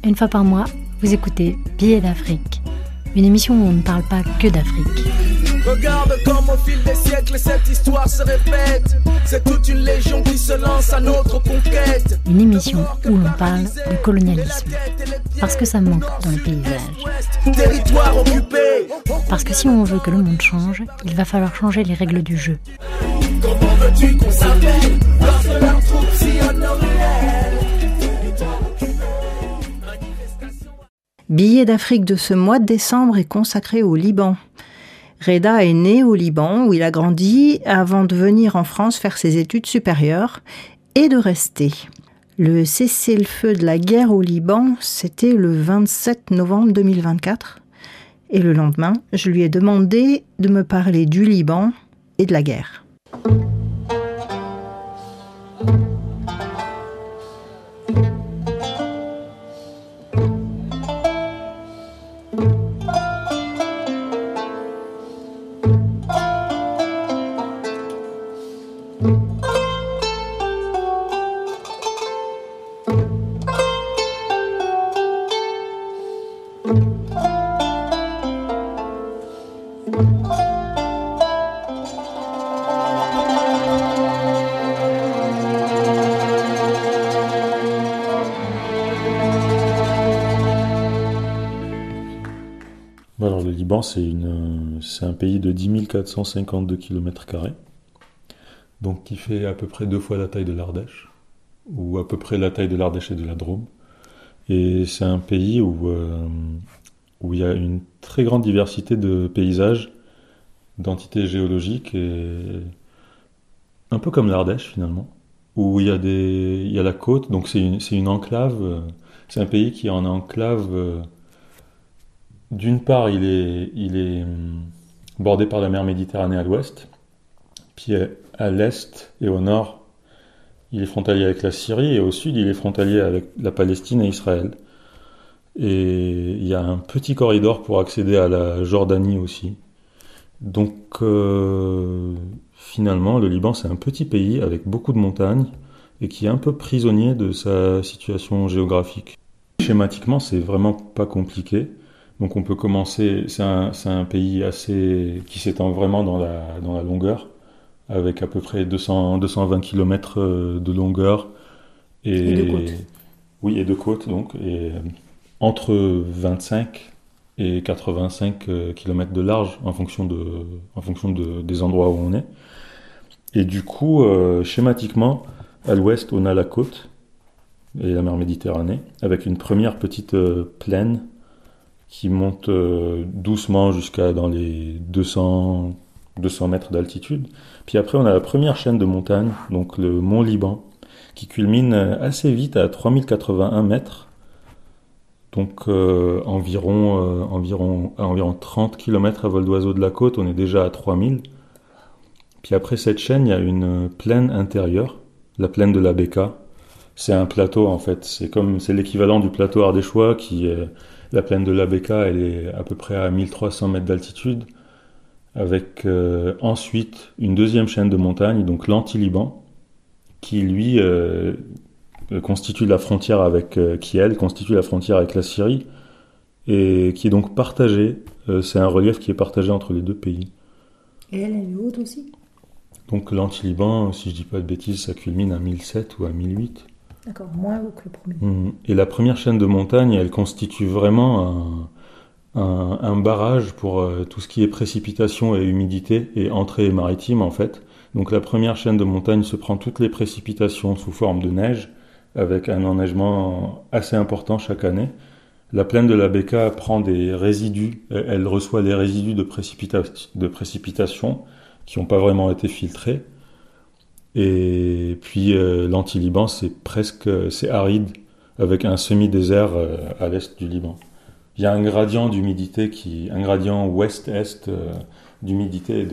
Une fois par mois, vous écoutez Billets d'Afrique, une émission où on ne parle pas que d'Afrique. Regarde comme au fil des siècles cette histoire se répète. C'est toute une légion qui se lance à notre conquête. Une émission où l'on parle de colonialisme. Parce que ça manque dans le paysage. Territoire occupé. Parce que si on veut que le monde change, il va falloir changer les règles du jeu. Comment veux-tu qu'on s'appelle lorsque leurs troupes sillonnent nos ruelles? Billet d'Afrique de ce mois de décembre est consacré au Liban. Reda est né au Liban, où il a grandi, avant de venir en France faire ses études supérieures et de rester. Le cessez-le-feu de la guerre au Liban, c'était le 27 novembre 2024. Et le lendemain, je lui ai demandé de me parler du Liban et de la guerre. Alors, le Liban, c'est un pays de 10 452 km², donc qui fait à peu près 2 fois la taille de l'Ardèche, ou à peu près la taille de l'Ardèche et de la Drôme. Et c'est un pays où il y a une très grande diversité de paysages, d'entités géologiques, et un peu comme l'Ardèche finalement, où il y a la côte, donc c'est une enclave, c'est un pays qui est en enclave. D'une part, il est bordé par la mer Méditerranée à l'ouest, puis à l'est et au nord, il est frontalier avec la Syrie, et au sud, il est frontalier avec la Palestine et Israël. Et il y a un petit corridor pour accéder à la Jordanie aussi. Donc, finalement, le Liban, c'est un petit pays avec beaucoup de montagnes, et qui est un peu prisonnier de sa situation géographique. Schématiquement, c'est vraiment pas compliqué. Donc on peut commencer, c'est un pays qui s'étend vraiment dans la longueur, avec à peu près 220 km de longueur. Et de côte. Oui, et de côte, donc. Et entre 25 et 85 km de large, en fonction des endroits où on est. Et du coup, schématiquement, à l'ouest, on a la côte et la mer Méditerranée, avec une première petite plaine qui monte doucement jusqu'à dans les 200 mètres d'altitude. Puis après, on a la première chaîne de montagnes, donc le mont Liban, qui culmine assez vite à 3081 mètres, donc environ 30 km à vol d'oiseau de la côte, on est déjà à 3000. Puis après cette chaîne, il y a une plaine intérieure, la plaine de la Beka. C'est un plateau en fait, c'est l'équivalent du plateau ardéchois qui est... La plaine de la Beka, elle est à peu près à 1300 mètres d'altitude, avec ensuite une deuxième chaîne de montagnes, donc l'Anti-Liban, qui lui constitue la frontière avec constitue la frontière avec la Syrie, et qui est donc partagée. C'est un relief qui est partagé entre les deux pays. Et elle est haute aussi ? Donc l'Anti-Liban, si je dis pas de bêtises, ça culmine à 1007 ou à 1008. D'accord, moins haut que le premier. Et la première chaîne de montagne, elle constitue vraiment un barrage pour tout ce qui est précipitation et humidité et entrée maritime en fait. Donc la première chaîne de montagne se prend toutes les précipitations sous forme de neige, avec un enneigement assez important chaque année. La plaine de la Beka prend des résidus, elle reçoit les résidus de précipitation qui n'ont pas vraiment été filtrés. Et puis l'Anti-Liban, c'est aride, avec un semi-désert à l'est du Liban. Il y a un gradient d'humidité un gradient ouest-est d'humidité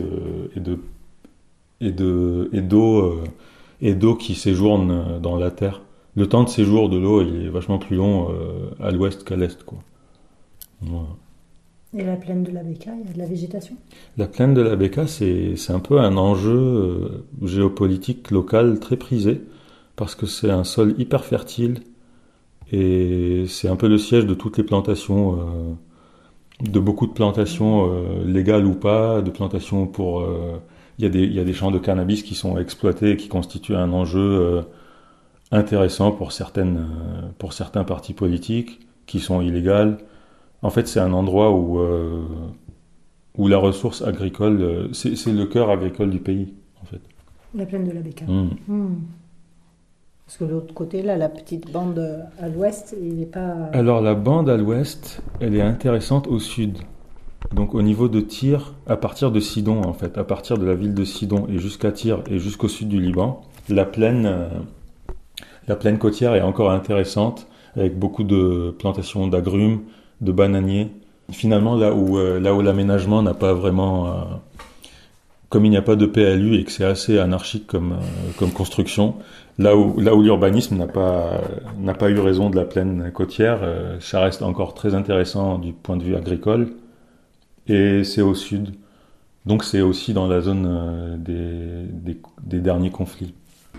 et d'eau qui séjourne dans la terre. Le temps de séjour de l'eau, il est vachement plus long à l'ouest qu'à l'est, quoi. Voilà. Et la plaine de la Beka, il y a de la végétation ? La plaine de la Beka, c'est un peu un enjeu géopolitique local très prisé, parce que c'est un sol hyper fertile Et c'est un peu le siège de toutes les plantations, de beaucoup de plantations légales ou pas, de plantations pour... il y a des champs de cannabis qui sont exploités et qui constituent un enjeu intéressant pour certains partis politiques qui sont illégales. En fait, c'est un endroit où la ressource agricole, c'est le cœur agricole du pays, en fait. La plaine de la Bekaa. Mm. Parce que de l'autre côté, là, la petite bande à l'ouest, il n'est pas... Alors, la bande à l'ouest, elle est intéressante au sud. Donc, au niveau de Tyr, à partir de Sidon, en fait, à partir de la ville de Sidon et jusqu'à Tyr et jusqu'au sud du Liban, la plaine côtière est encore intéressante, avec beaucoup de plantations d'agrumes, de bananiers. Finalement, là où l'aménagement n'a pas vraiment... comme il n'y a pas de PLU et que c'est assez anarchique comme construction, là où l'urbanisme n'a pas eu raison de la plaine côtière, ça reste encore très intéressant du point de vue agricole. Et c'est au sud. Donc c'est aussi dans la zone des derniers conflits.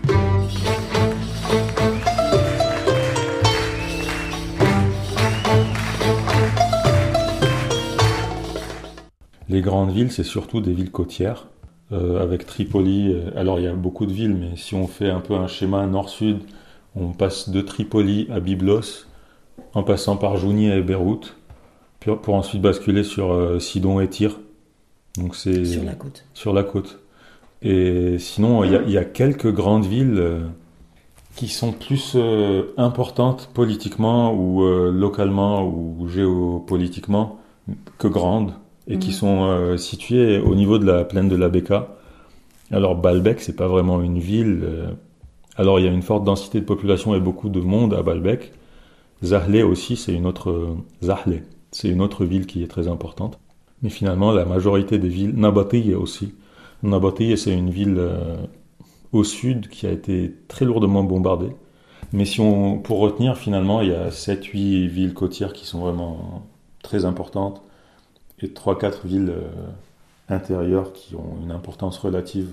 Les grandes villes, c'est surtout des villes côtières, avec Tripoli. Alors il y a beaucoup de villes, mais si on fait un peu un schéma nord-sud, on passe de Tripoli à Byblos, en passant par Jounieh et Beyrouth, pour ensuite basculer sur Sidon et Tyr. Donc c'est Sur la côte. Sur la côte. Et sinon, il y a quelques grandes villes qui sont plus importantes politiquement ou localement ou géopolitiquement que grandes et qui sont situées au niveau de la plaine de la Bekaa. Alors Baalbek, c'est pas vraiment une ville. Alors il y a une forte densité de population et beaucoup de monde à Baalbek. Zahle aussi, c'est une autre ville qui est très importante. Mais finalement, la majorité des villes, Nabatieh aussi. Nabatieh, c'est une ville au sud qui a été très lourdement bombardée. Mais pour retenir, finalement, il y a 7-8 villes côtières qui sont vraiment très importantes et 3-4 villes intérieures qui ont une importance relative.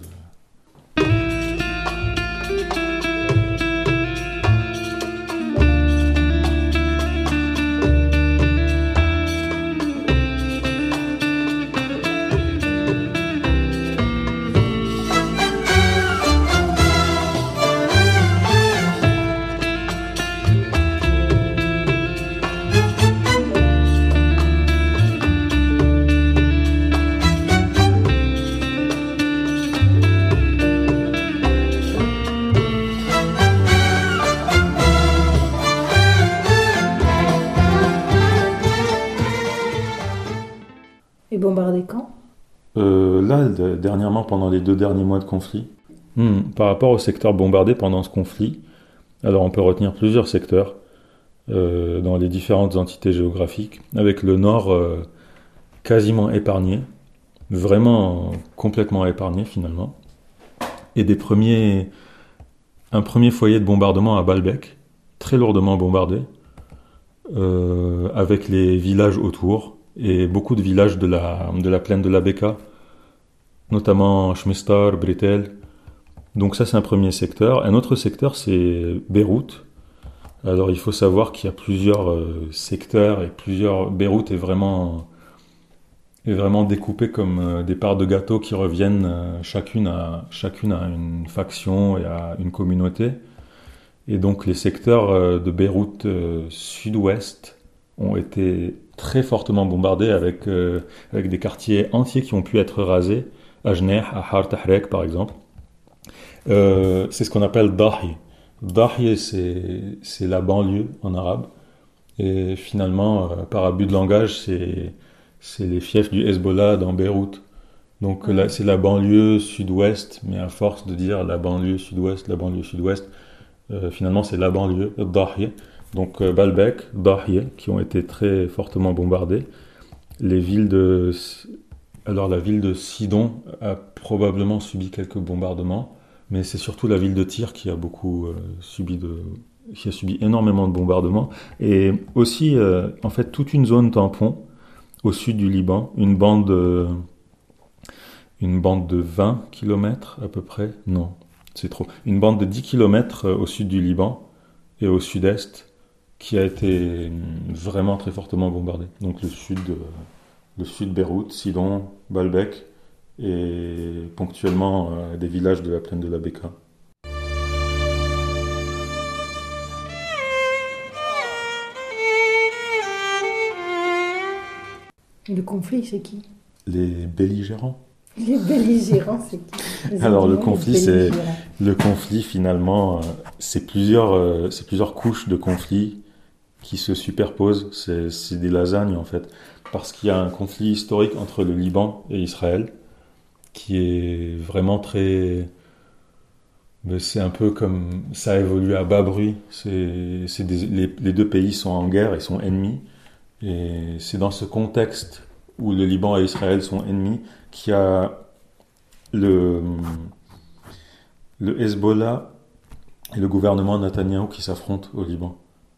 Bombardé quand ? Là, dernièrement, pendant les 2 derniers mois de conflit, par rapport au secteur bombardé pendant ce conflit, alors on peut retenir plusieurs secteurs dans les différentes entités géographiques, avec le nord quasiment épargné, vraiment complètement épargné finalement, et un premier foyer de bombardement à Baalbek, très lourdement bombardé, avec les villages autour, et beaucoup de villages de la plaine de la Bekaa, notamment Shmistar, Britel. Donc ça, c'est un premier secteur. Un autre secteur, c'est Beyrouth. Alors il faut savoir qu'il y a plusieurs secteurs et Beyrouth est vraiment découpé comme des parts de gâteau qui reviennent chacune à une faction et à une communauté. Et donc les secteurs de Beyrouth sud-ouest ont été très fortement bombardés avec des quartiers entiers qui ont pu être rasés, à Jneh, à Har Tahrek par exemple. C'est ce qu'on appelle Dahi. Dahi, c'est la banlieue en arabe. Et finalement, par abus de langage, c'est les fiefs du Hezbollah dans Beyrouth. Donc là, c'est la banlieue sud-ouest, mais à force de dire la banlieue sud-ouest, finalement c'est la banlieue, Dahi. Donc Baalbek, Dahi, qui ont été très fortement bombardées. La ville de Sidon a probablement subi quelques bombardements, mais c'est surtout la ville de Tyr qui a subi énormément de bombardements. Et aussi, en fait, toute une zone tampon au sud du Liban, une bande de 20 km à peu près, non, c'est trop, une bande de 10 km au sud du Liban et au sud-est, qui a été vraiment très fortement bombardé. Donc le sud Beyrouth, Sidon, Baalbek et ponctuellement des villages de la plaine de la Bekaa. Et le conflit, c'est qui? Les belligérants. Les belligérants, c'est qui? Alors le conflit finalement, c'est plusieurs couches de conflit qui se superposent. C'est des lasagnes en fait, parce qu'il y a un conflit historique entre le Liban et Israël qui est vraiment très. Mais c'est un peu comme ça a évolué à bas bruit. Les deux pays sont en guerre et sont ennemis. Et c'est dans ce contexte où le Liban et Israël sont ennemis qu'il y a le Hezbollah et le gouvernement Netanyahou qui s'affrontent au Liban.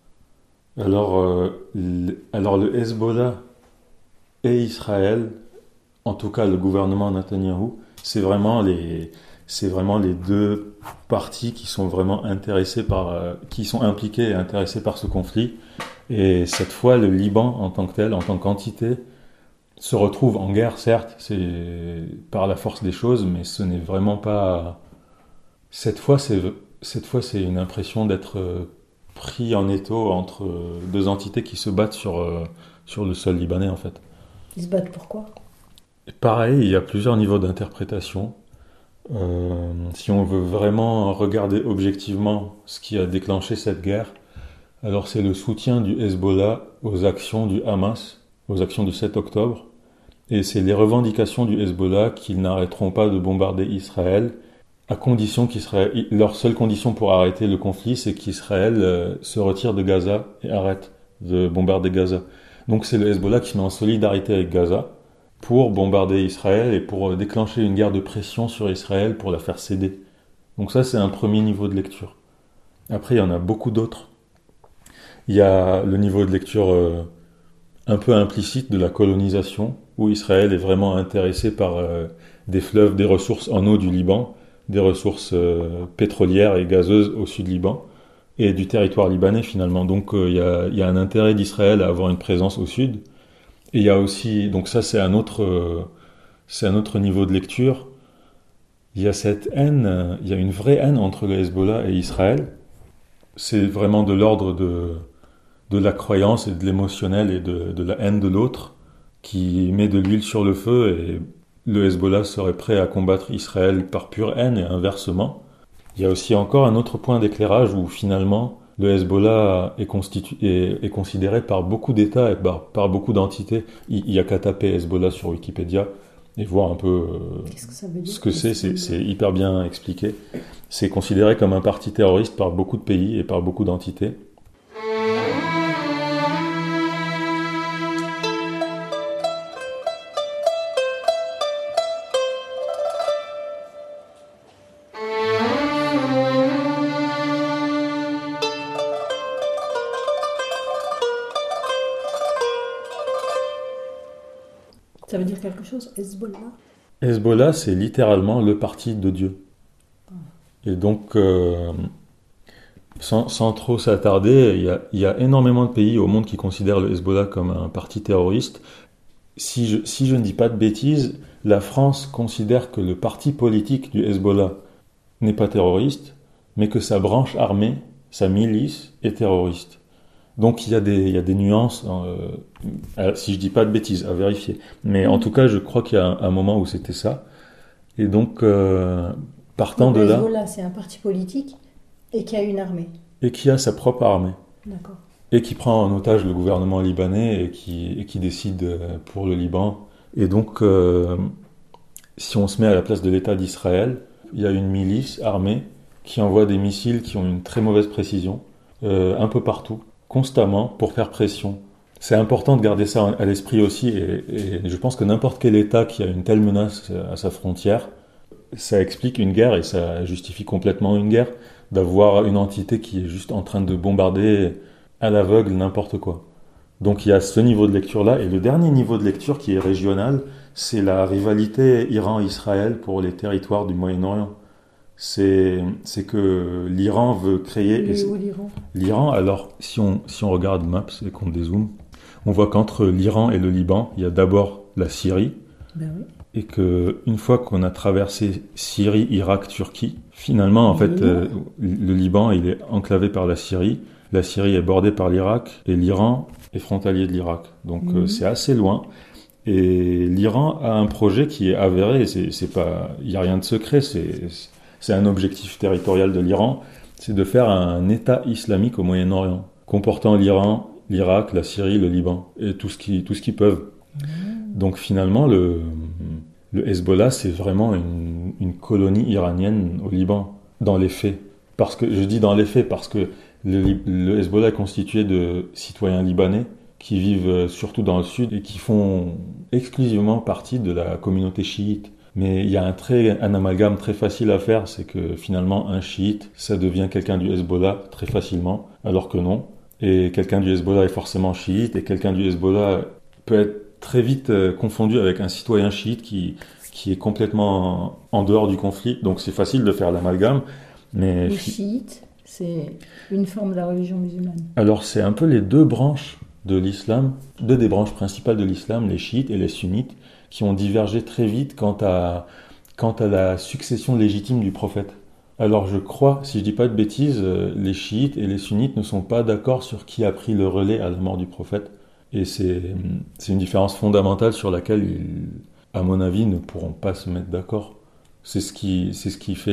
Alors le Hezbollah et Israël, en tout cas le gouvernement Netanyahou, c'est vraiment les deux parties qui sont vraiment qui sont impliquées et intéressées par ce conflit. Et cette fois, le Liban, en tant que tel, en tant qu'entité, se retrouve en guerre, certes, c'est par la force des choses, mais ce n'est vraiment pas. Cette fois, c'est une impression d'être pris en étau entre deux entités qui se battent sur le sol libanais, en fait. Ils se battent pourquoi? Pareil, il y a plusieurs niveaux d'interprétation. Si on veut vraiment regarder objectivement ce qui a déclenché cette guerre, alors c'est le soutien du Hezbollah aux actions du Hamas, aux actions du 7 octobre, et c'est les revendications du Hezbollah qu'ils n'arrêteront pas de bombarder Israël, à condition qu'Israël, leur seule condition pour arrêter le conflit, c'est qu'Israël se retire de Gaza et arrête de bombarder Gaza. Donc c'est le Hezbollah qui se met en solidarité avec Gaza pour bombarder Israël et pour déclencher une guerre de pression sur Israël pour la faire céder. Donc ça, c'est un premier niveau de lecture. Après, il y en a beaucoup d'autres. Il y a le niveau de lecture un peu implicite de la colonisation, où Israël est vraiment intéressé par des fleuves, des ressources en eau du Liban, des ressources pétrolières et gazeuses au sud Liban, et du territoire libanais finalement. Donc il y a un intérêt d'Israël à avoir une présence au sud. Et il y a aussi, donc ça c'est un autre niveau de lecture. Il y a cette haine, il y a une vraie haine entre le Hezbollah et Israël. C'est vraiment de l'ordre de la croyance et de l'émotionnel et de la haine de l'autre qui met de l'huile sur le feu, et le Hezbollah serait prêt à combattre Israël par pure haine et inversement. Il y a aussi encore un autre point d'éclairage où finalement le Hezbollah est considéré par beaucoup d'États et par beaucoup d'entités. Il y a qu'à taper Hezbollah sur Wikipédia et voir un peu Qu'est-ce que ça veut dire, ce que c'est hyper bien expliqué. C'est considéré comme un parti terroriste par beaucoup de pays et par beaucoup d'entités. Ça veut dire quelque chose, Hezbollah? Hezbollah, c'est littéralement le parti de Dieu. Et donc, sans trop s'attarder, il y a énormément de pays au monde qui considèrent le Hezbollah comme un parti terroriste. Si je ne dis pas de bêtises, la France considère que le parti politique du Hezbollah n'est pas terroriste, mais que sa branche armée, sa milice, est terroriste. Donc il y a des nuances, si je dis pas de bêtises, à vérifier. Mais en tout cas, je crois qu'il y a un moment où c'était ça. Et donc, partant de là... Hezbollah, c'est un parti politique et qui a une armée. Et qui a sa propre armée. D'accord. Et qui prend en otage le gouvernement libanais et qui décide pour le Liban. Et donc, si on se met à la place de l'État d'Israël, il y a une milice armée qui envoie des missiles qui ont une très mauvaise précision, un peu partout, constamment, pour faire pression. C'est important de garder ça à l'esprit aussi, et je pense que n'importe quel État qui a une telle menace à sa frontière, ça explique une guerre, et ça justifie complètement une guerre, d'avoir une entité qui est juste en train de bombarder à l'aveugle n'importe quoi. Donc il y a ce niveau de lecture-là, et le dernier niveau de lecture qui est régional, c'est la rivalité Iran-Israël pour les territoires du Moyen-Orient. c'est que l'Iran veut créer... Et où l'Iran ? L'Iran, alors, si on regarde Maps et qu'on dézoome, on voit qu'entre l'Iran et le Liban, il y a d'abord la Syrie, Ben oui. et qu'une fois qu'on a traversé Syrie, Irak, Turquie, finalement, en fait, le Liban, il est enclavé par la Syrie est bordée par l'Irak, et l'Iran est frontalier de l'Irak. Donc c'est assez loin. Et l'Iran a un projet qui est avéré, c'est pas, il n'y a rien de secret, c'est un objectif territorial de l'Iran, c'est de faire un État islamique au Moyen-Orient, comportant l'Iran, l'Irak, la Syrie, le Liban, et tout ce qu'ils peuvent. Donc finalement, le Hezbollah, c'est vraiment une colonie iranienne au Liban, dans les faits. Je dis dans les faits parce que le Hezbollah est constitué de citoyens libanais qui vivent surtout dans le sud et qui font exclusivement partie de la communauté chiite. Mais il y a un amalgame très facile à faire, c'est que finalement un chiite, ça devient quelqu'un du Hezbollah très facilement, alors que non. Et quelqu'un du Hezbollah est forcément chiite, et quelqu'un du Hezbollah peut être très vite confondu avec un citoyen chiite qui est complètement en dehors du conflit. Donc c'est facile de faire l'amalgame. Mais les chiites, c'est une forme de la religion musulmane. Alors c'est un peu les deux branches de l'islam, deux des branches principales de l'islam, les chiites et les sunnites, qui ont divergé très vite quant à la succession légitime du prophète. Alors je crois, si je dis pas de bêtises, les chiites et les sunnites ne sont pas d'accord sur qui a pris le relais à la mort du prophète. Et c'est une différence fondamentale sur laquelle ils, à mon avis, ne pourront pas se mettre d'accord. C'est ce qui fait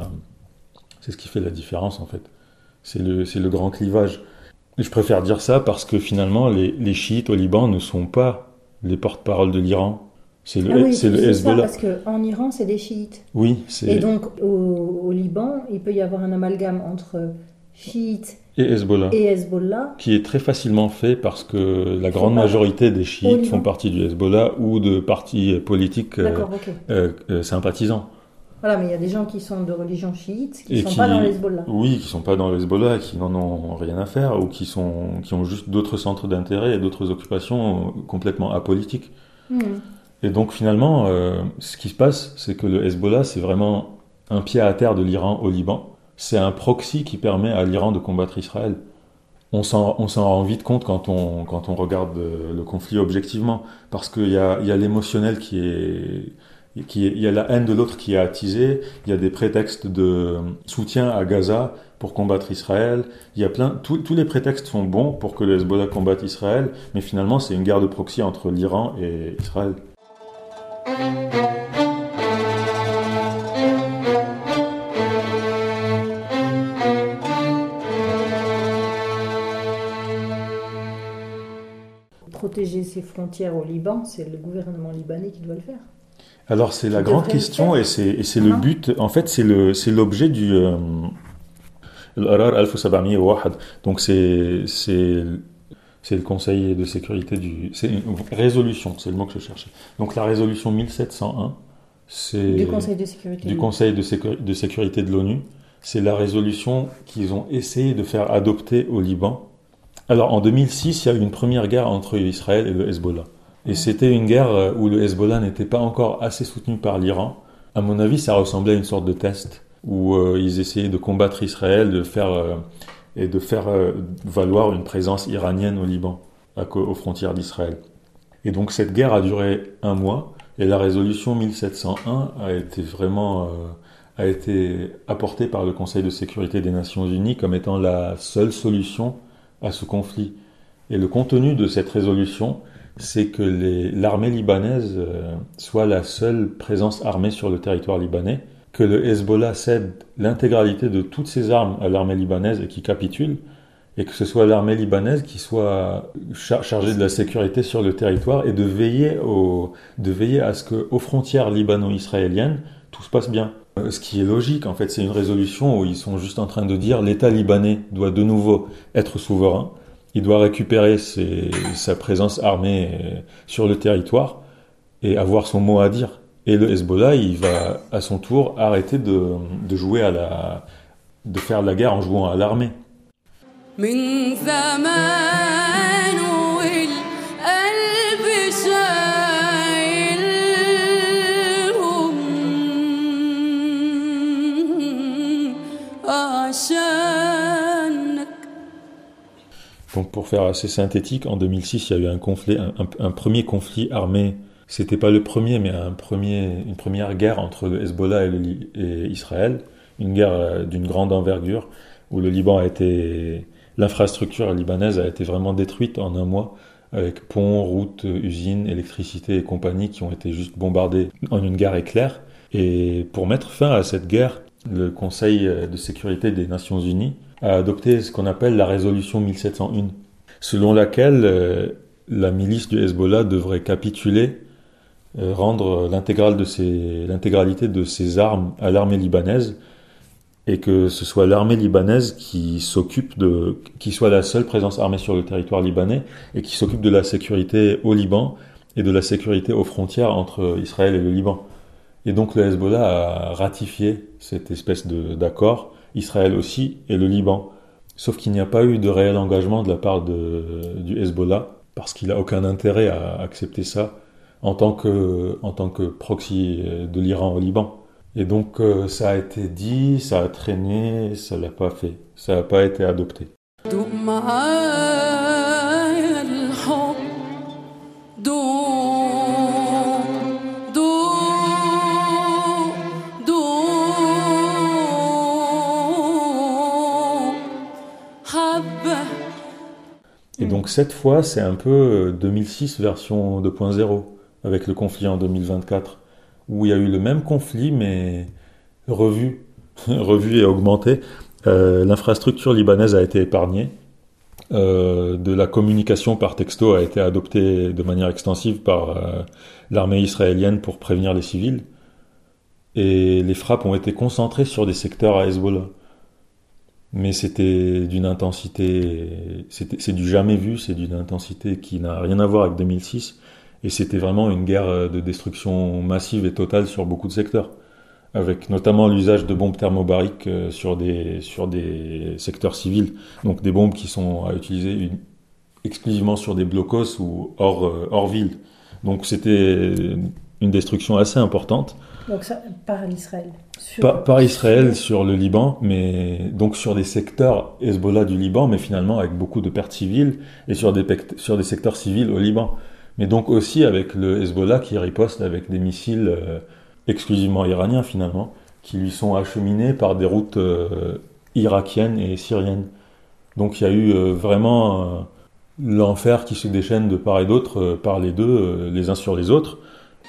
la différence en fait. C'est le grand clivage. Et je préfère dire ça parce que finalement les chiites au Liban ne sont pas les porte-parole de l'Iran. C'est le Hezbollah. Ça, parce qu'en Iran, c'est des chiites. Oui, Et donc, au Liban, il peut y avoir un amalgame entre chiites et Hezbollah. Qui est très facilement fait parce que la grande majorité des chiites font partie du Hezbollah ou de partis politiques sympathisants. Voilà, mais il y a des gens qui sont de religion chiite, qui ne sont pas dans le Hezbollah. Oui, qui ne sont pas dans le Hezbollah, qui n'en ont rien à faire, ou qui ont juste d'autres centres d'intérêt et d'autres occupations complètement apolitiques. Et donc finalement, ce qui se passe, c'est que le Hezbollah, c'est vraiment un pied à terre de l'Iran au Liban. C'est un proxy qui permet à l'Iran de combattre Israël. On s'en rend vite compte quand on regarde le conflit objectivement, parce qu'il y a l'émotionnel il y a la haine de l'autre qui est attisée, il y a des prétextes de soutien à Gaza pour combattre Israël, il y a tous les prétextes sont bons pour que le Hezbollah combatte Israël, mais finalement c'est une guerre de proxy entre l'Iran et Israël. Protéger ses frontières au Liban, c'est le gouvernement libanais qui doit le faire. Alors c'est la grande question et c'est le but, en fait c'est l'objet du l'Arar 1701. Donc c'est le Conseil de sécurité c'est une résolution, c'est le mot que je cherchais. Donc la résolution 1701, c'est du Conseil de sécurité. Du Conseil de sécurité de l'ONU, c'est la résolution qu'ils ont essayé de faire adopter au Liban. Alors en 2006, il y a eu une première guerre entre Israël et le Hezbollah. Et c'était une guerre où le Hezbollah n'était pas encore assez soutenu par l'Iran. À mon avis, ça ressemblait à une sorte de test où ils essayaient de combattre Israël, de faire valoir une présence iranienne au Liban, aux frontières d'Israël. Et donc cette guerre a duré 1 mois, et la résolution 1701 a été apportée par le Conseil de sécurité des Nations Unies comme étant la seule solution à ce conflit. Et le contenu de cette résolution, c'est que l'armée libanaise soit la seule présence armée sur le territoire libanais, que le Hezbollah cède l'intégralité de toutes ses armes à l'armée libanaise et qui capitule, et que ce soit l'armée libanaise qui soit chargée de la sécurité sur le territoire et de veiller à ce qu'aux frontières libano-israéliennes, tout se passe bien. Ce qui est logique, en fait, c'est une résolution où ils sont juste en train de dire l'État libanais doit de nouveau être souverain, il doit récupérer sa présence armée sur le territoire et avoir son mot à dire. Et le Hezbollah, il va à son tour arrêter de jouer de faire la guerre en jouant à l'armée. pour faire assez synthétique, en 2006, il y a eu un premier conflit armé. C'était pas le premier, mais une première guerre entre le Hezbollah et Israël. Une guerre d'une grande envergure, où l'infrastructure libanaise a été vraiment détruite en un mois, avec ponts, routes, usines, électricité et compagnie qui ont été juste bombardées en une guerre éclair. Et pour mettre fin à cette guerre, le Conseil de sécurité des Nations Unies a adopté ce qu'on appelle la résolution 1701, selon laquelle la milice du Hezbollah devrait capituler, rendre l'intégralité de ses armes à l'armée libanaise, et que ce soit l'armée libanaise qui soit la seule présence armée sur le territoire libanais et qui s'occupe de la sécurité au Liban et de la sécurité aux frontières entre Israël et le Liban. Et donc le Hezbollah a ratifié cette espèce d'accord, Israël aussi et le Liban. Sauf qu'il n'y a pas eu de réel engagement de la part du Hezbollah, parce qu'il n'a aucun intérêt à accepter ça en tant que proxy de l'Iran au Liban. Et donc ça a été dit, ça a traîné, ça l'a pas fait, ça n'a pas été adopté. Et donc cette fois, c'est un peu 2006 version 2.0, avec le conflit en 2024. Où il y a eu le même conflit, mais revu et augmenté. L'infrastructure libanaise a été épargnée. De la communication par texto a été adoptée de manière extensive par l'armée israélienne pour prévenir les civils. Et les frappes ont été concentrées sur des secteurs à Hezbollah. Mais c'était d'une intensité... C'est du jamais vu, c'est d'une intensité qui n'a rien à voir avec 2006. Et c'était vraiment une guerre de destruction massive et totale sur beaucoup de secteurs, avec notamment l'usage de bombes thermobariques sur des secteurs civils, donc des bombes qui sont à utiliser exclusivement sur des blocos ou hors ville. Donc c'était une destruction assez importante. Donc ça, par Israël Par Israël sur le Liban, mais donc sur des secteurs Hezbollah du Liban, mais finalement avec beaucoup de pertes civiles, et sur des secteurs civils au Liban. Mais donc aussi avec le Hezbollah qui riposte avec des missiles exclusivement iraniens finalement, qui lui sont acheminés par des routes irakiennes et syriennes. Donc il y a eu vraiment l'enfer qui se déchaîne de part et d'autre, par les deux, les uns sur les autres.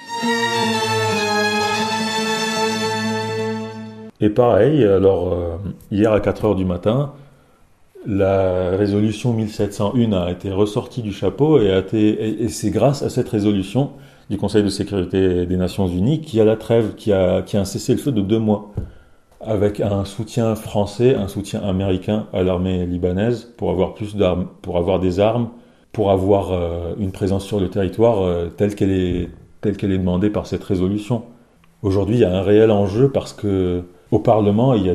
Et pareil, alors hier à 4h du matin, la résolution 1701 a été ressortie du chapeau et c'est grâce à cette résolution du Conseil de sécurité des Nations Unies qu'il y a la trêve, qu'il y a un cessez-le-feu de 2 mois, avec un soutien français, un soutien américain à l'armée libanaise pour avoir plus d'armes, pour avoir des armes, pour avoir une présence sur le territoire telle qu'elle est demandée par cette résolution. Aujourd'hui, il y a un réel enjeu parce que au Parlement, il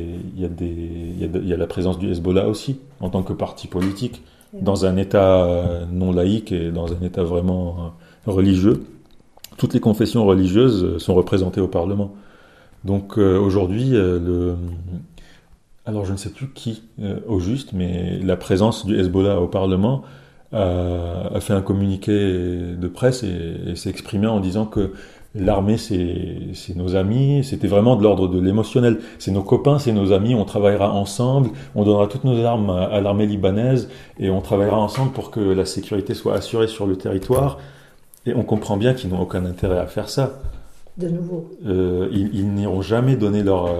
y a la présence du Hezbollah aussi, en tant que parti politique, dans un État non laïque et dans un État vraiment religieux. Toutes les confessions religieuses sont représentées au Parlement. Donc aujourd'hui, alors je ne sais plus qui au juste, mais la présence du Hezbollah au Parlement a fait un communiqué de presse et s'est exprimé en disant que l'armée, c'est nos amis, c'était vraiment de l'ordre de l'émotionnel. C'est nos copains, c'est nos amis, on travaillera ensemble, on donnera toutes nos armes à l'armée libanaise et on travaillera ensemble pour que la sécurité soit assurée sur le territoire. Et on comprend bien qu'ils n'ont aucun intérêt à faire ça. De nouveau. Ils n'iront jamais donner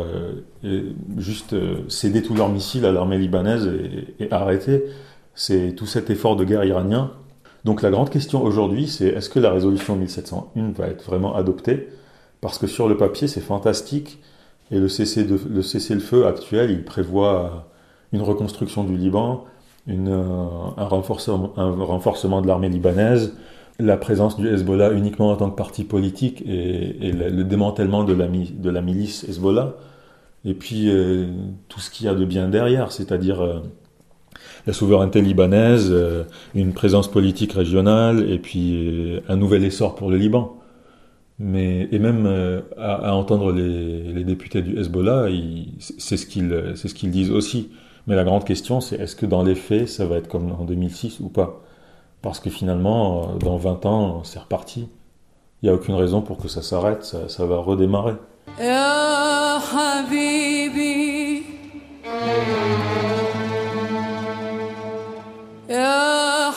céder tous leurs missiles à l'armée libanaise et arrêter. C'est tout cet effort de guerre iranien. Donc la grande question aujourd'hui, c'est est-ce que la résolution 1701 va être vraiment adoptée ? Parce que sur le papier, c'est fantastique. Et le cessez-le-feu actuel, il prévoit une reconstruction du Liban, un renforcement de l'armée libanaise, la présence du Hezbollah uniquement en tant que parti politique et le démantèlement de la milice Hezbollah. Et puis tout ce qu'il y a de bien derrière, c'est-à-dire la souveraineté libanaise, une présence politique régionale et puis un nouvel essor pour le Liban. Et même à entendre les députés du Hezbollah, c'est ce qu'ils disent aussi. Mais la grande question, c'est est-ce que dans les faits, ça va être comme en 2006 ou pas? Parce que finalement, dans 20 ans, c'est reparti. Il n'y a aucune raison pour que ça s'arrête, ça va redémarrer. Ya habibi, ya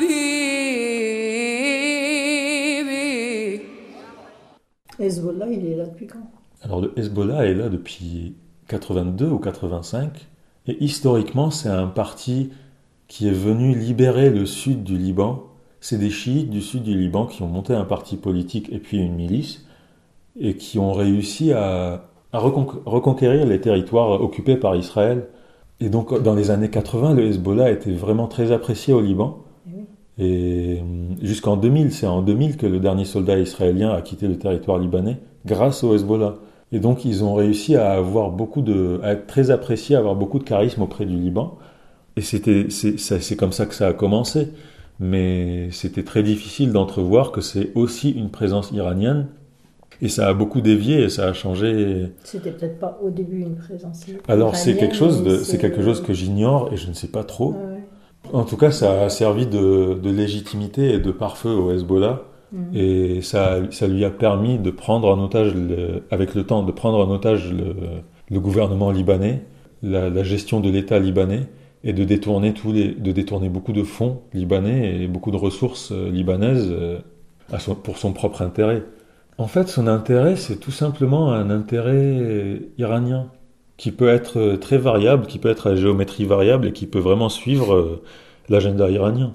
habibi. Hezbollah, il est là depuis quand? Alors le Hezbollah est là depuis 82 ou 85, et historiquement, c'est un parti qui est venu libérer le sud du Liban. C'est des chiites du sud du Liban qui ont monté un parti politique et puis une milice, et qui ont réussi à reconquérir les territoires occupés par Israël. Et donc, dans les années 80, le Hezbollah était vraiment très apprécié au Liban. Et jusqu'en 2000, c'est en 2000 que le dernier soldat israélien a quitté le territoire libanais grâce au Hezbollah. Et donc, ils ont réussi à être très appréciés, à avoir beaucoup de charisme auprès du Liban. Et c'est comme ça que ça a commencé. Mais c'était très difficile d'entrevoir que c'est aussi une présence iranienne. Et ça a beaucoup dévié et ça a changé. C'était peut-être pas au début une présence iranienne. Alors c'est quelque chose que j'ignore et je ne sais pas trop. Ouais. En tout cas, ça a servi de légitimité et de pare-feu au Hezbollah. Et ça lui a permis de prendre en otage, avec le temps, de prendre en otage le gouvernement libanais, la gestion de l'État libanais, et de détourner beaucoup de fonds libanais et beaucoup de ressources libanaises pour son propre intérêt. En fait, son intérêt, c'est tout simplement un intérêt iranien qui peut être très variable, qui peut être à géométrie variable et qui peut vraiment suivre l'agenda iranien.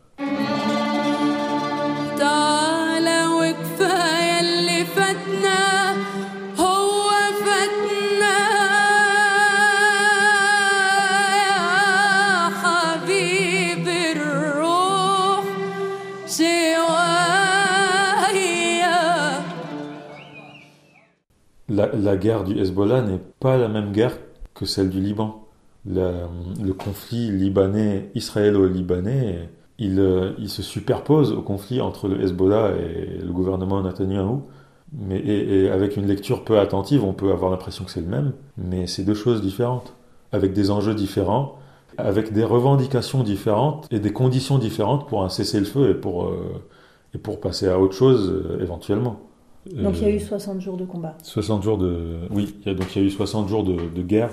La guerre du Hezbollah n'est pas la même guerre que celle du Liban. Le conflit israélo-libanais, il se superpose au conflit entre le Hezbollah et le gouvernement Netanyahou. Et avec une lecture peu attentive, on peut avoir l'impression que c'est le même, mais c'est deux choses différentes, avec des enjeux différents, avec des revendications différentes et des conditions différentes pour un cessez-le-feu et pour passer à autre chose éventuellement. Donc il y a eu 60 jours de combat. 60 jours oui, il y a eu 60 jours de guerre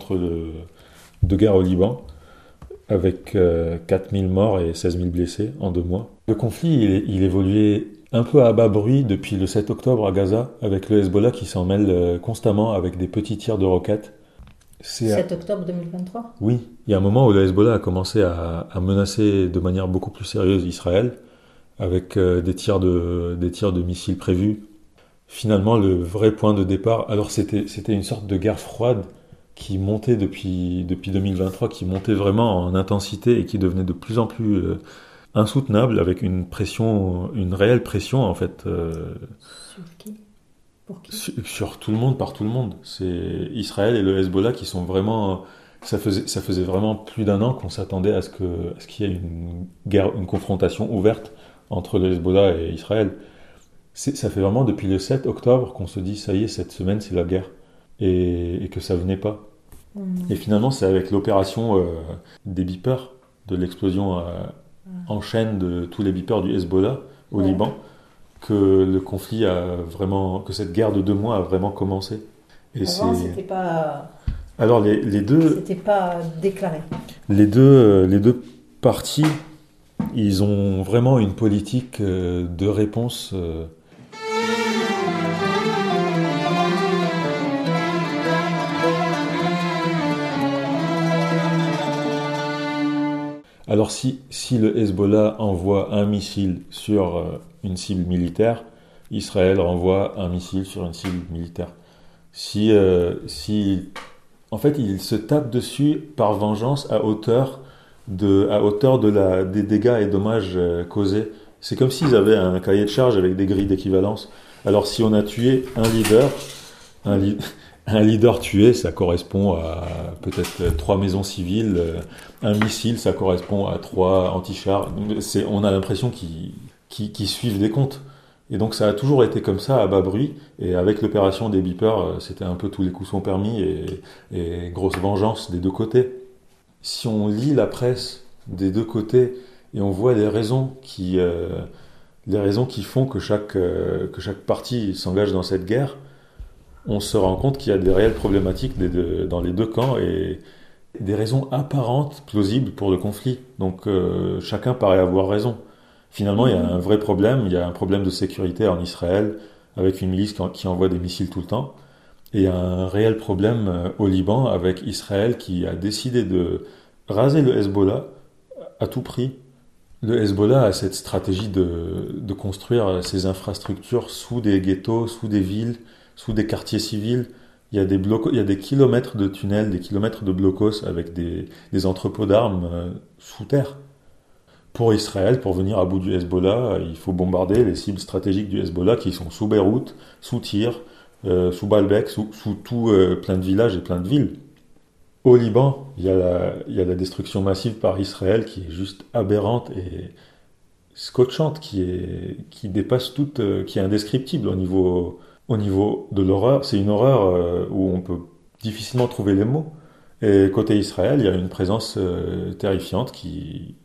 de guerre au Liban, avec 4000 morts et 16 000 blessés en 2 mois. Le conflit, il évoluait un peu à bas bruit depuis le 7 octobre à Gaza, avec le Hezbollah qui s'en mêle constamment avec des petits tirs de roquettes. 7 octobre 2023 ? Oui, il y a un moment où le Hezbollah a commencé à menacer de manière beaucoup plus sérieuse Israël, avec des tirs de missiles prévus. Finalement, le vrai point de départ, alors c'était une sorte de guerre froide qui montait depuis 2023, qui montait vraiment en intensité et qui devenait de plus en plus insoutenable, avec une réelle pression en fait. Sur qui ? Pour qui ? Sur tout le monde, par tout le monde. C'est Israël et le Hezbollah qui sont vraiment. Ça faisait vraiment plus d'1 an qu'on s'attendait à ce qu'il y ait une confrontation ouverte entre le Hezbollah et Israël. Ça fait vraiment depuis le 7 octobre qu'on se dit, ça y est, cette semaine, c'est la guerre. Et que ça venait pas. Et finalement, c'est avec l'opération des beepers, de l'explosion en chaîne de tous les beepers du Hezbollah au Liban, que le conflit que cette guerre de 2 mois a vraiment commencé. Et avant, c'était pas... Alors, les deux... C'était pas déclaré. Les deux parties, ils ont vraiment une politique de réponse... Alors si le Hezbollah envoie un missile sur une cible militaire, Israël renvoie un missile sur une cible militaire. En fait, ils se tapent dessus par vengeance à hauteur des dégâts et dommages causés. C'est comme s'ils avaient un cahier de charge avec des grilles d'équivalence. Alors si on a tué un leader tué, ça correspond à peut-être 3 maisons civiles. Un missile, ça correspond à 3 antichars. On a l'impression qu'ils suivent des comptes. Et donc ça a toujours été comme ça, à bas bruit. Et avec l'opération des beepers, c'était un peu tous les coups sont permis et grosse vengeance des deux côtés. si on lit la presse des deux côtés et on voit les raisons qui font que chaque parti s'engage dans cette guerre, on se rend compte qu'il y a des réelles problématiques dans les deux camps et des raisons apparentes, plausibles pour le conflit. Donc chacun paraît avoir raison. Finalement, il y a un vrai problème, il y a un problème de sécurité en Israël, avec une milice qui envoie des missiles tout le temps, et il y a un réel problème au Liban, avec Israël qui a décidé de raser le Hezbollah à tout prix. Le Hezbollah a cette stratégie de construire ses infrastructures sous des ghettos, sous des villes, sous des quartiers civils. Il y a des kilomètres de tunnels, des kilomètres de blocos avec des entrepôts d'armes sous terre. Pour Israël, pour venir à bout du Hezbollah, il faut bombarder les cibles stratégiques du Hezbollah qui sont sous Beyrouth, sous Tyr, sous Baalbek, sous tout plein de villages et plein de villes. Au Liban, il y a la destruction massive par Israël qui est juste aberrante et scotchante, qui dépasse toute, qui est indescriptible au niveau de l'horreur. C'est une horreur où on peut difficilement trouver les mots. Et côté Israël, il y a une présence terrifiante qui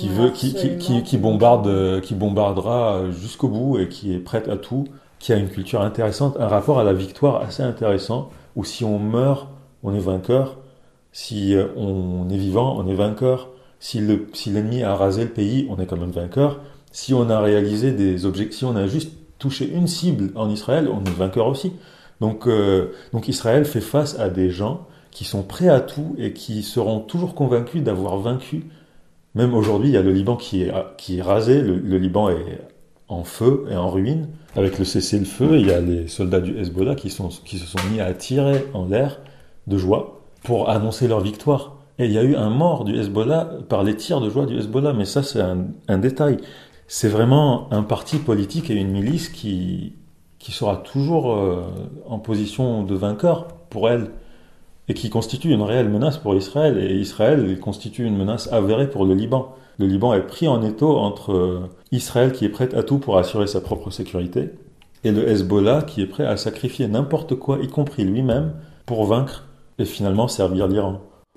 bombardera jusqu'au bout et qui est prête à tout, qui a une culture intéressante, un rapport à la victoire assez intéressant, où si on meurt, on est vainqueur, si on est vivant, on est vainqueur, si l'ennemi a rasé le pays, on est quand même vainqueur, si on a réalisé des objectifs, si on a juste touché une cible en Israël, on est vainqueur aussi. Donc Israël fait face à des gens qui sont prêts à tout et qui seront toujours convaincus d'avoir vaincu. Même aujourd'hui, il y a le Liban qui est rasé, le Liban est en feu et en ruine. Avec le cessez-le-feu, il y a les soldats du Hezbollah qui se sont mis à tirer en l'air de joie pour annoncer leur victoire. Et il y a eu un mort du Hezbollah par les tirs de joie du Hezbollah, mais ça c'est un détail. C'est vraiment un parti politique et une milice qui sera toujours en position de vainqueur pour elle, et qui constitue une réelle menace pour Israël. Et Israël constitue une menace avérée pour le Liban. Le Liban est pris en étau entre Israël qui est prête à tout pour assurer sa propre sécurité, et le Hezbollah qui est prêt à sacrifier n'importe quoi, y compris lui-même, pour vaincre et finalement servir l'Iran.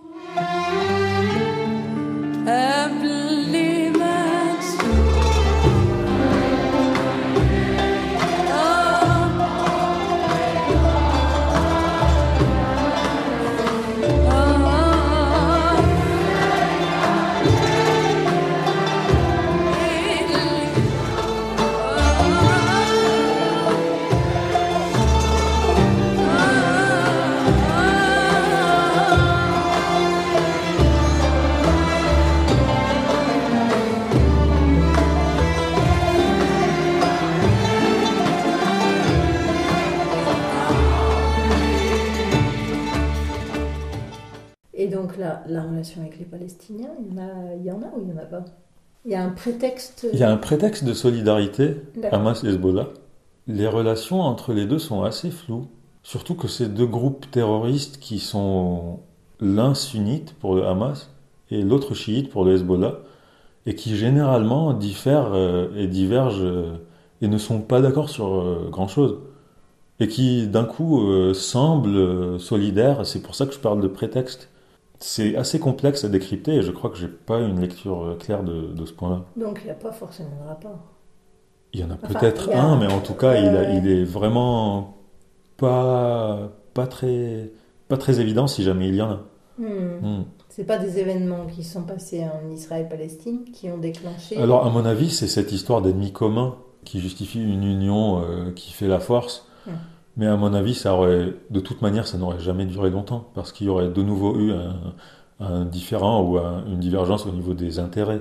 La relation avec les Palestiniens, il y en a ou il n'y en a pas? Il y a un prétexte... Il y a un prétexte de solidarité, Hamas et Hezbollah. Les relations entre les deux sont assez floues. Surtout que ces deux groupes terroristes qui sont l'un sunnite pour le Hamas et l'autre chiite pour le Hezbollah, et qui généralement diffèrent et divergent et ne sont pas d'accord sur grand-chose. Et qui d'un coup semblent solidaires. C'est pour ça que je parle de prétexte. C'est assez complexe à décrypter et je crois que j'ai pas une lecture claire de ce point-là. Donc il n'y a pas forcément de rapport. Il y en a peut-être un, mais en tout cas il est vraiment pas très évident si jamais il y en a. C'est pas des événements qui sont passés en Israël-Palestine qui ont déclenché... Alors à mon avis c'est cette histoire d'ennemis communs qui justifie une union qui fait la force. Mais à mon avis, de toute manière, ça n'aurait jamais duré longtemps, parce qu'il y aurait de nouveau eu un différend ou une divergence au niveau des intérêts.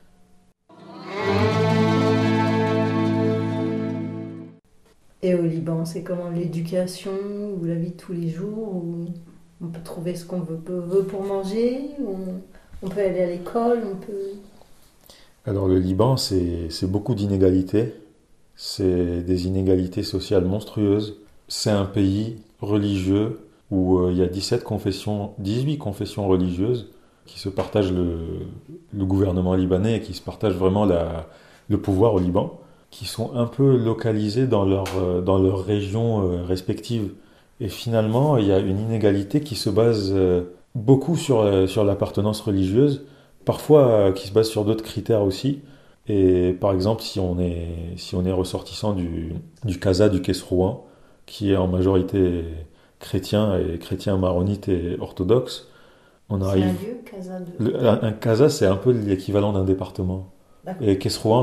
Et au Liban, c'est comment l'éducation ou la vie de tous les jours, où on peut trouver ce qu'on veut pour manger, on peut aller à l'école, Alors le Liban, c'est beaucoup d'inégalités, c'est des inégalités sociales monstrueuses. C'est un pays religieux où il y a 18 confessions religieuses qui se partagent le gouvernement libanais et qui se partagent vraiment le pouvoir au Liban, qui sont un peu localisés dans leurs régions respectives. Et finalement, il y a une inégalité qui se base beaucoup sur l'appartenance religieuse, parfois qui se base sur d'autres critères aussi. Et par exemple, si on est ressortissant du Casa du Kesrouan, qui est en majorité chrétien et chrétien maronite et orthodoxe, on arrive. C'est un lieu, Casa de... Un Casa, c'est un peu l'équivalent d'un département. D'accord. Et Kesrouan,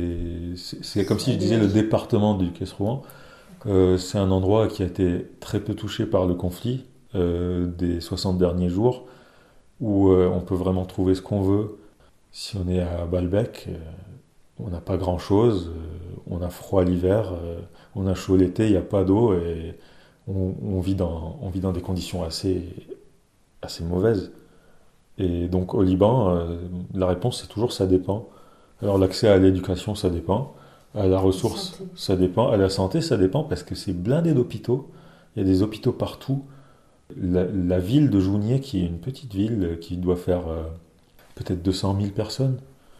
c'est comme si je disais le département du Kesrouan. C'est un endroit qui a été très peu touché par le conflit des 60 derniers jours, où on peut vraiment trouver ce qu'on veut. Si on est à Baalbek, on n'a pas grand-chose, on a froid l'hiver, on a chaud l'été, il n'y a pas d'eau, et on vit dans des conditions assez mauvaises. Et donc au Liban, la réponse c'est toujours ça dépend. Alors l'accès à l'éducation, ça dépend. À la ressource, ça dépend. À la santé, ça dépend parce que c'est blindé d'hôpitaux. Il y a des hôpitaux partout. La ville de Jounieh, qui est une petite ville qui doit faire peut-être 200 000 personnes,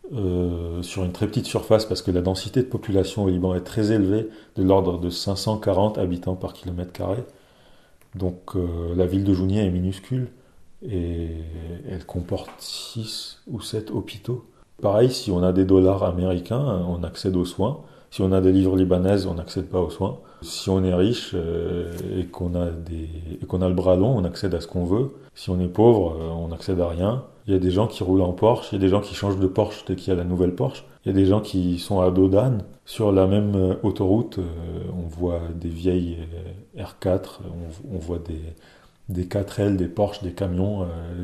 sur une très petite surface, parce que la densité de population au Liban est très élevée, de l'ordre de 540 habitants par kilomètre carré. Donc la ville de Jounieh est minuscule et elle comporte 6 ou 7 hôpitaux. Pareil, si on a des dollars américains, on accède aux soins. Si on a des livres libanaises, on n'accède pas aux soins. Si on est riche et qu'on a le bras long, on accède à ce qu'on veut. Si on est pauvre, on n'accède à rien. Il y a des gens qui roulent en Porsche, il y a des gens qui changent de Porsche dès qu'il y a la nouvelle Porsche. Il y a des gens qui sont à dos d'âne. Sur la même autoroute, on voit des vieilles R4, on voit des 4L, des Porsche, des camions,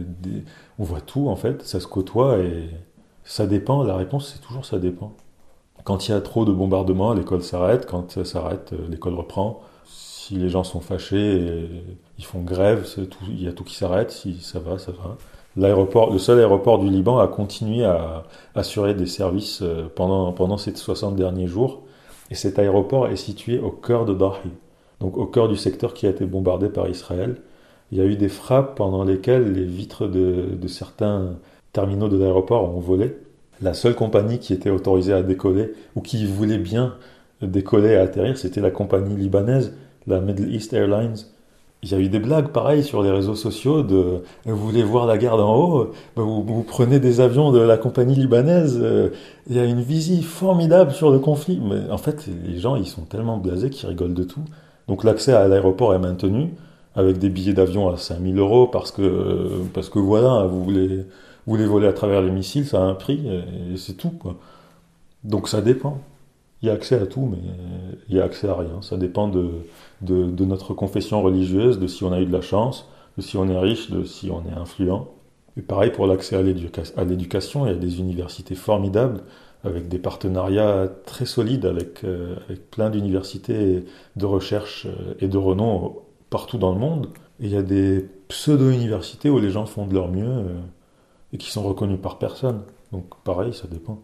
on voit tout en fait, ça se côtoie et ça dépend, la réponse c'est toujours ça dépend. Quand il y a trop de bombardements, l'école s'arrête, quand ça s'arrête, l'école reprend. Si les gens sont fâchés, ils font grève, il y a tout qui s'arrête, si ça va, ça va. Le seul aéroport du Liban a continué à assurer des services pendant ces 60 derniers jours. Et cet aéroport est situé au cœur de Dahi, donc au cœur du secteur qui a été bombardé par Israël. Il y a eu des frappes pendant lesquelles les vitres de certains terminaux de l'aéroport ont volé. La seule compagnie qui était autorisée à décoller, ou qui voulait bien décoller et atterrir, c'était la compagnie libanaise, la Middle East Airlines. Il y a eu des blagues pareilles sur les réseaux sociaux de « Vous voulez voir la guerre d'en haut, vous prenez des avions de la compagnie libanaise, il y a une visie formidable sur le conflit. » Mais en fait, les gens, ils sont tellement blasés qu'ils rigolent de tout. Donc l'accès à l'aéroport est maintenu, avec des billets d'avion à 5 000 € parce que voilà, vous voulez voler à travers les missiles, ça a un prix, et c'est tout, quoi. Donc ça dépend. Il y a accès à tout, mais il y a accès à rien. Ça dépend de notre confession religieuse, de si on a eu de la chance, de si on est riche, de si on est influent. Et pareil pour l'accès à l'éducation, il y a des universités formidables, avec des partenariats très solides avec plein d'universités de recherche et de renom partout dans le monde. Et il y a des pseudo-universités où les gens font de leur mieux et qui sont reconnus par personne. Donc pareil, ça dépend.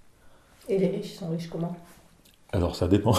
Et les riches sont riches comment ? Alors ça dépend.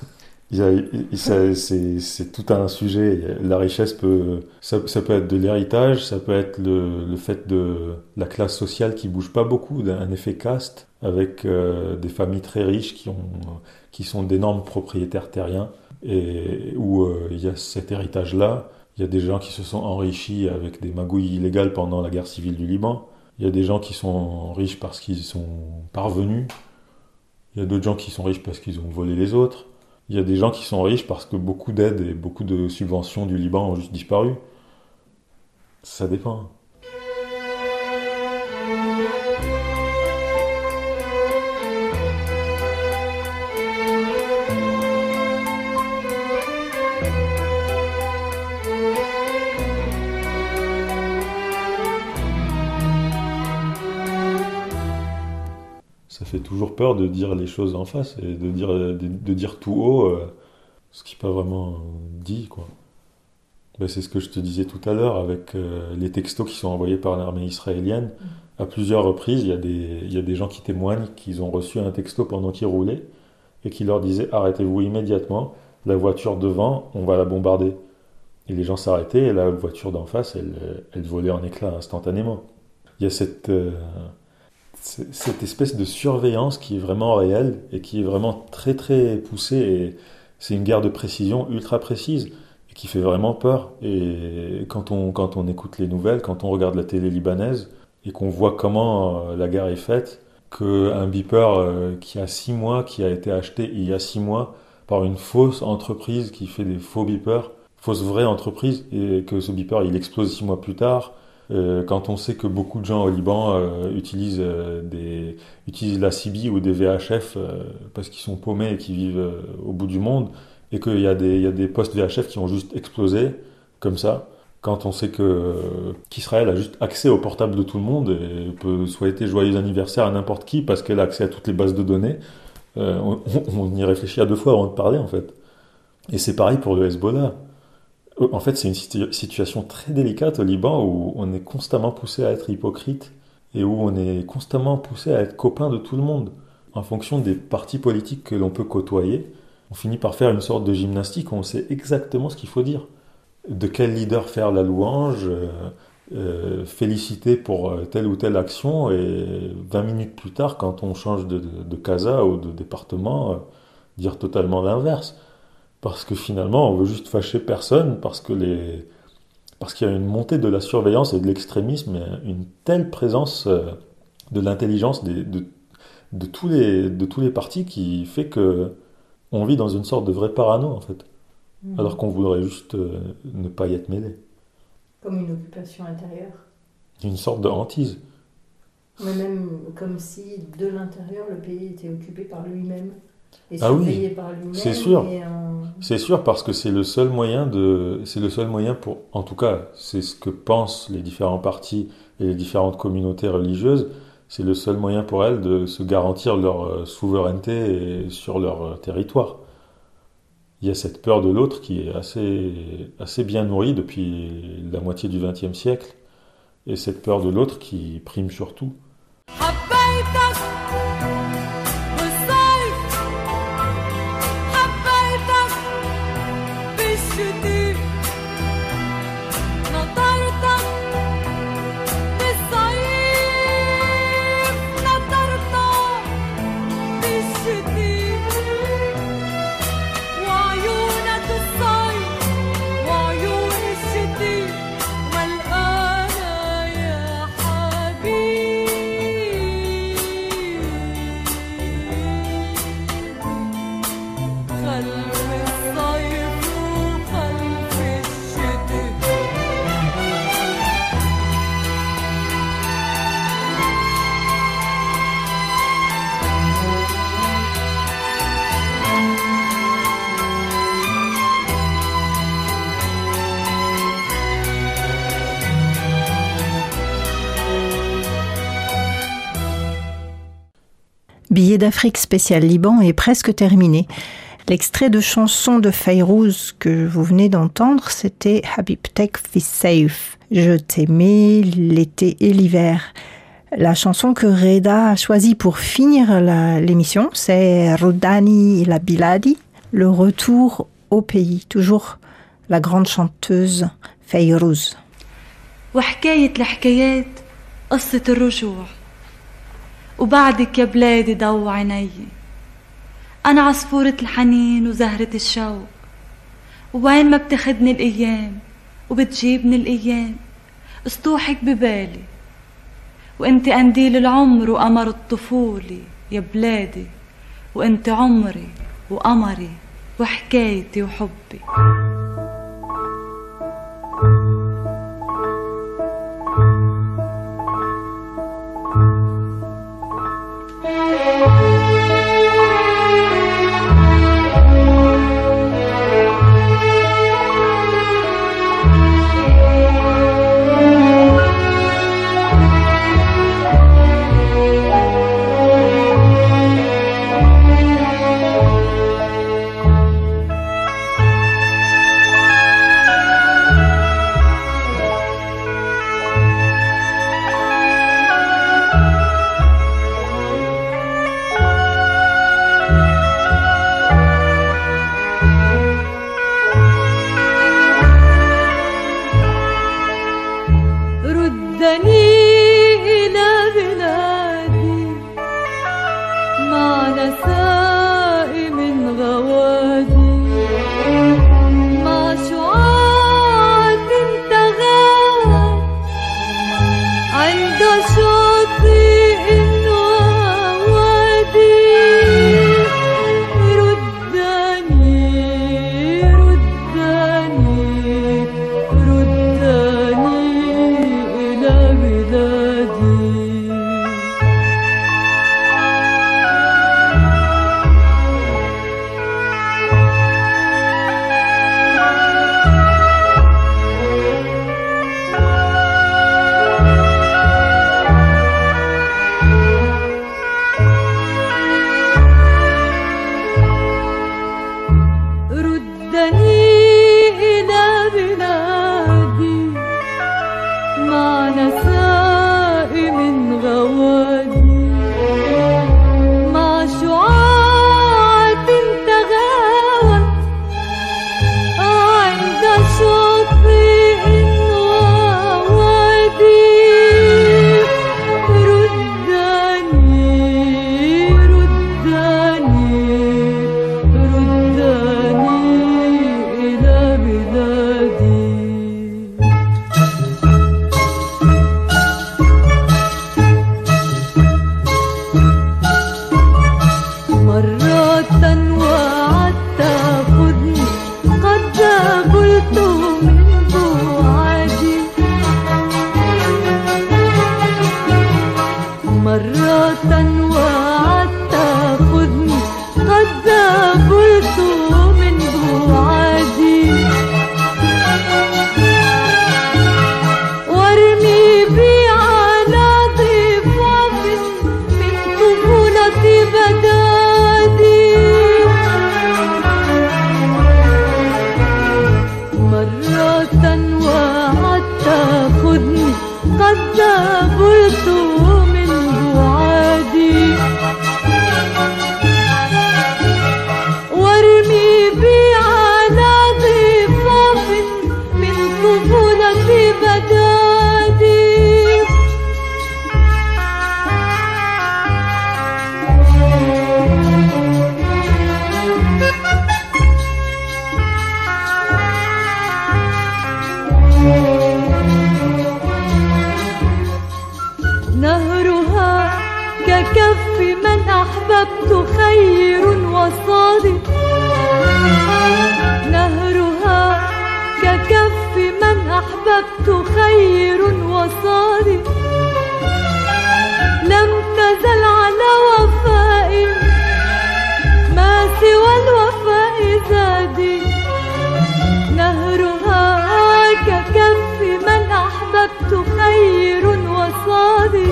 C'est tout un sujet. La richesse ça peut être de l'héritage, ça peut être le fait de la classe sociale qui bouge pas beaucoup, d'un effet caste, avec des familles très riches qui sont d'énormes propriétaires terriens, et où il y a cet héritage-là. Il y a des gens qui se sont enrichis avec des magouilles illégales pendant la guerre civile du Liban. Il y a des gens qui sont riches parce qu'ils sont parvenus. Il y a d'autres gens qui sont riches parce qu'ils ont volé les autres. Il y a des gens qui sont riches parce que beaucoup d'aides et beaucoup de subventions du Liban ont juste disparu. Ça dépend. Ça fait toujours peur de dire les choses en face et de dire tout haut ce qui n'est pas vraiment dit, quoi. Ben, c'est ce que je te disais tout à l'heure avec les textos qui sont envoyés par l'armée israélienne. À plusieurs reprises, il y a des gens qui témoignent qu'ils ont reçu un texto pendant qu'ils roulaient et qui leur disait « Arrêtez-vous immédiatement, la voiture devant, on va la bombarder ». Et les gens s'arrêtaient et la voiture d'en face, elle volait en éclats instantanément. Il y a cette espèce de surveillance qui est vraiment réelle et qui est vraiment très très poussée, et c'est une guerre de précision ultra précise, qui fait vraiment peur. Et quand on écoute les nouvelles, quand on regarde la télé libanaise, et qu'on voit comment la guerre est faite, qu'un beeper qui a été acheté il y a 6 mois par une fausse entreprise qui fait des faux beepers, fausse vraie entreprise, et que ce beeper il explose 6 mois plus tard, quand on sait que beaucoup de gens au Liban utilisent la CB ou des VHF parce qu'ils sont paumés et qu'ils vivent au bout du monde, et qu'il y a des postes VHF qui ont juste explosé comme ça, quand on sait qu'Israël a juste accès au portable de tout le monde et peut souhaiter joyeux anniversaire à n'importe qui parce qu'elle a accès à toutes les bases de données, on y réfléchit à 2 fois avant de parler en fait. Et c'est pareil pour le Hezbollah. En fait, c'est une situation très délicate au Liban où on est constamment poussé à être hypocrite et où on est constamment poussé à être copain de tout le monde. En fonction des partis politiques que l'on peut côtoyer, on finit par faire une sorte de gymnastique où on sait exactement ce qu'il faut dire. De quel leader faire la louange, féliciter pour telle ou telle action, et 20 minutes plus tard, quand on change de casa ou de département, dire totalement l'inverse. Parce que finalement, on veut juste fâcher personne, parce qu'il y a une montée de la surveillance et de l'extrémisme, et une telle présence de l'intelligence de tous les partis qui fait que on vit dans une sorte de vrai parano, en fait. Alors qu'on voudrait juste ne pas y être mêlé. Comme une occupation intérieure. Une sorte de hantise. Mais même comme si, de l'intérieur, le pays était occupé par lui-même. Et surveillé par lui-même. C'est sûr. C'est sûr, parce que c'est le seul moyen pour... En tout cas, c'est ce que pensent les différents partis et les différentes communautés religieuses. C'est le seul moyen pour elles de se garantir leur souveraineté sur leur territoire. Il y a cette peur de l'autre qui est assez bien nourrie depuis la moitié du XXe siècle, et cette peur de l'autre qui prime sur tout. Billet d'Afrique spécial Liban est presque terminé. L'extrait de chanson de Fayrouz que vous venez d'entendre, c'était Habibtek fi Sayf. Je t'aimais l'été et l'hiver. La chanson que Reda a choisie pour finir l'émission, c'est Rodani ila Biladi, le retour au pays. Toujours la grande chanteuse Fayrouz. وحكاية الحكايات قصة الرجوع وبعدك يا بلادي ضو عيني أنا عصفورة الحنين وزهرة الشوق وين ما بتاخدني الأيام وبتجيبني الأيام اسطوحك ببالي وانت قنديل العمر وقمر الطفولة يا بلادي وانت عمري وقمري وحكايتي وحبي وصادي، نهرها ككف من أحببت خير وصادي، لم تزل على وفائي ما سوى الوفاء زادي، نهرها ككف من أحببت خير وصادي،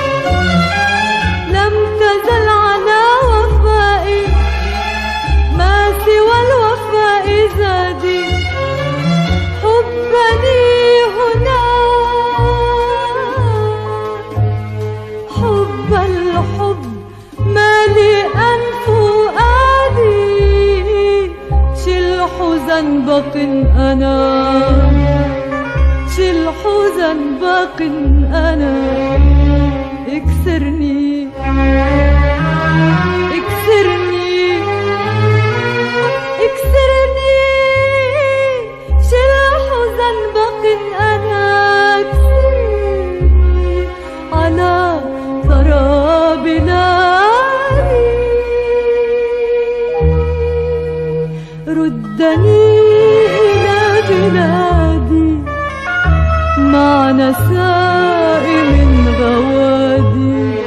لم تزل على وفائي ما سوى الوفاء زادي، حبني هنا حب الحب مالئا فؤادي، شلح زنبق أنا، شلح زنبق أنا، اكسرني اكسرني اكسرني، شلح زنبق أنا، اكسرني على ثرى بلادي، ردني إلى بلادي مع نسائم غوادي،